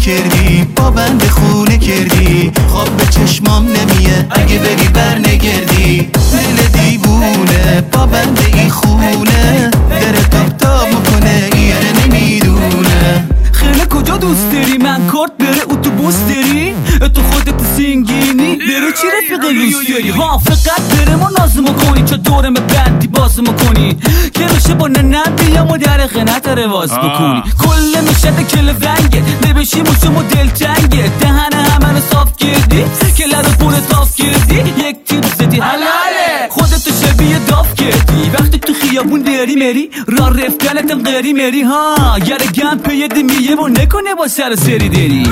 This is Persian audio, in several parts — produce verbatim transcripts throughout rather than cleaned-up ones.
کردی، با بند خونه کردی، خواب به چشمام نمیه اگه بری بر نگردی. دل دیوونه با بند این خونه دره تاب تاب میکنه یاره نمیدونه. خیلی کجا دوست داری؟ من کارت بره اتوبوس داری؟ تو خودت سینگینی بره چی رفیق لوس داری؟ ها فقط بره ما نازمو کنی چه دورم بندی بازمو کنی که بشه با ننم بیام و در خنت رواز بکنی. کل مشهد کل ونگه نبشی موشم و دل تنگه دهن همه رو صاف کردی که لر پول صاف کردی یک تیر زدی حلاله خودتو شبیه داف کردی وقتی تو خیابون داری مری را رفتنتم غیری مری ها گره گم پیده میه و نکنه با سر سری داری.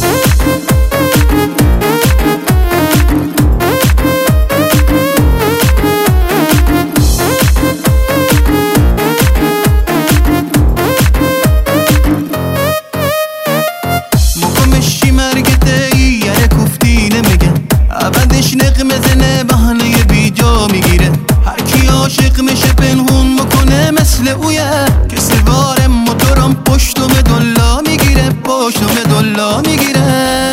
مقامشی مرگته ای یه کفتی نمیگن عبدش نقمه زنه بحانه بی جا میگیره. هر کی عاشق میشه پنهون میکنه مثل اویه که سوار موتورم پشتم دلا میگیره پشتم دلا میگیره.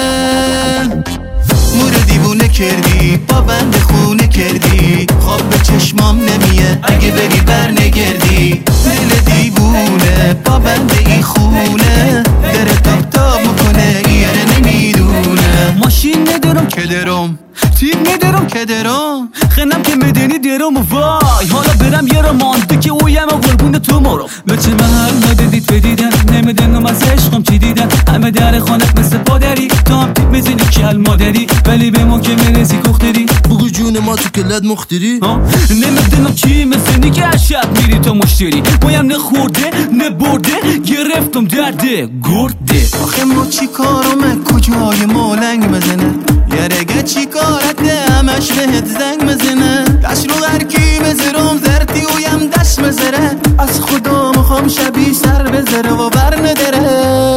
مور دیوونه کردی با بند خونه کردی خواب به چشمام نمیه اگه بری بر نگردی. دل دیوونه با بند این خونه دره تاب تاب میکنه یاره نمیدونه. ماشین ندارم که درم تیب ندارم که درم خنم که میدنی درم و وای حالا برم یه رو مانده که اویم و قربون تو مرو بچه محل ندیدید بدیدن نمیدنم از عشقم چی دیدن همه در خانت مثل پادری تو هم تیب میزنی کل مادری ولی به ما که میرسی کختری بگو جون ما تو کلت مختری نمیدنم چی میزنی که از شب میری تو مشتری بایم نخورده نبرده گرفتم درده گرده. آخه ما چی کارمه کجای مالنگ مزنه یارگه چی کارته همش بهت زنگ مزنه دست رو غرکی مزرم زرتی ویم دست مزره از خدا میخوام شبی سر بزره و بر نداره.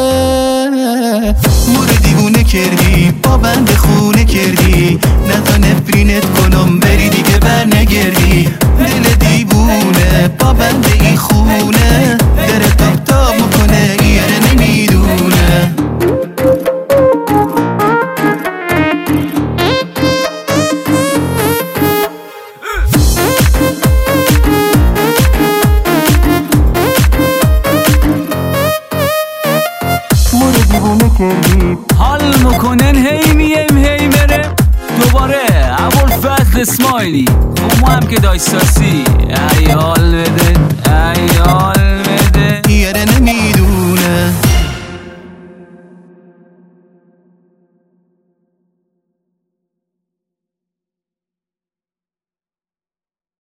مور دیوونه کردی با بند خونه کردی نتا نفرینت کنم بری دیگه بر نگردی. دل دیوونه با بند این خونه دره تاب تاب میکنه یاره نمیدونه. حال میکنن هی میم هی مره دوباره ابوالفضل اسماعیلی ما هم که دایستاسی ای حال